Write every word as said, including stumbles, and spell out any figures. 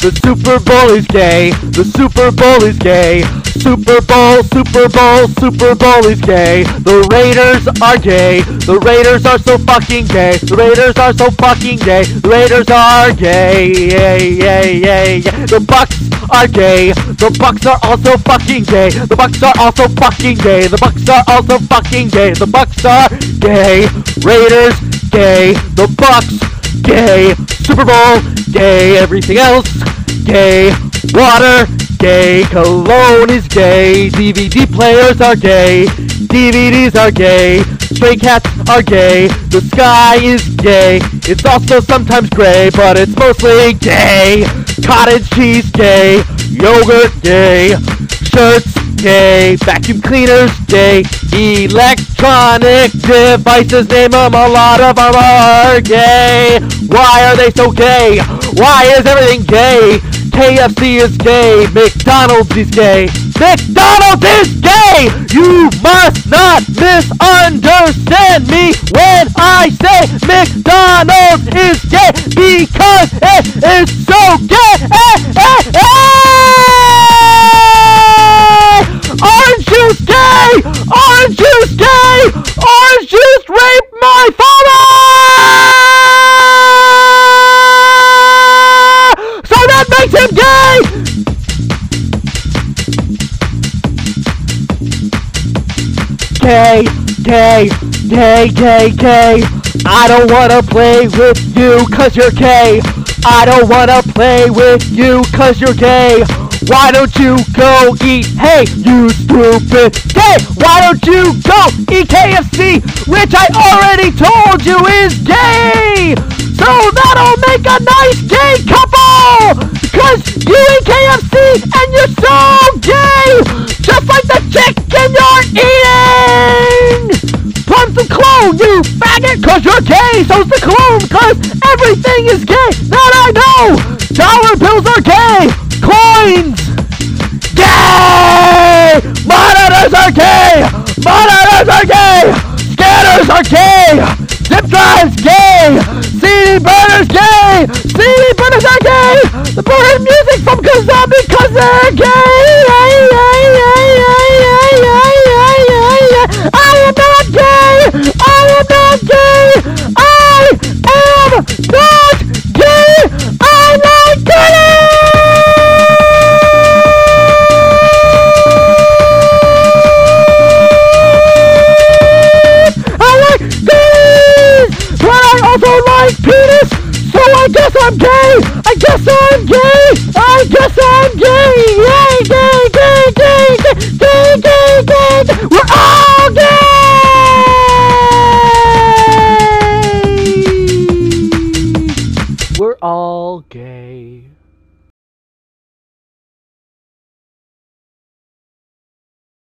The Super Bowl is gay. The Super Bowl is gay. Super Bowl, Super Bowl, Super Bowl is gay. The Raiders are gay. The Raiders are so fucking gay. The Raiders are so fucking gay. The Raiders are gay. Yay, yay, yay, yay. The Bucks are gay. The Bucks are also fucking gay. The Bucks are also fucking gay. The Bucks are also fucking gay. The Bucks are gay. Raiders gay. The Bucks gay. Super Bowl gay. Everything else gay. Water gay. Cologne is gay. D V D players are gay. D V Ds are gay. Stray cats are gay. The sky is gay. It's also sometimes gray, but it's mostly gay. Cottage cheese gay. Yogurt gay. Shirts gay. Vacuum cleaners gay. Electronic devices, name them, a lot of them are gay. Why are they so gay? Why is everything gay? K F C is gay. McDonald's is gay. McDonald's is gay! You must not misunderstand me when I say McDonald's is gay, because it is so gay! Hey, hey, hey! Orange juice gay! Orange juice gay! Orange juice raped my father! So that makes him gay! Gay, gay, gay, gay, gay. I don't wanna play with you cause you're gay. I don't wanna play with you cause you're gay. Why don't you go eat, hey, you stupid gay? Why don't you go eat K F C, which I already told you is gay? So that'll make a nice gay couple! Cause you eat K F C and you're so gay! Just like the chicken you're eating! Plum some clone, you faggot, cause you're gay! So's the clone, cause everything is gay that I know! Dollar bills are gay! Coins! Gay! Monitors are gay! Monitors are gay! Scanners are gay! Zip drives gay! C D burners gay! C D burners are gay! The burn music from Kazaa because they're gay! I am not gay! I am not gay! I am not gay! I like gay! Penis, so I guess I'm gay. I guess I'm gay. I guess I'm gay. Yay, gay, gay, gay, gay, gay, gay, gay. We're all gay. We're all gay.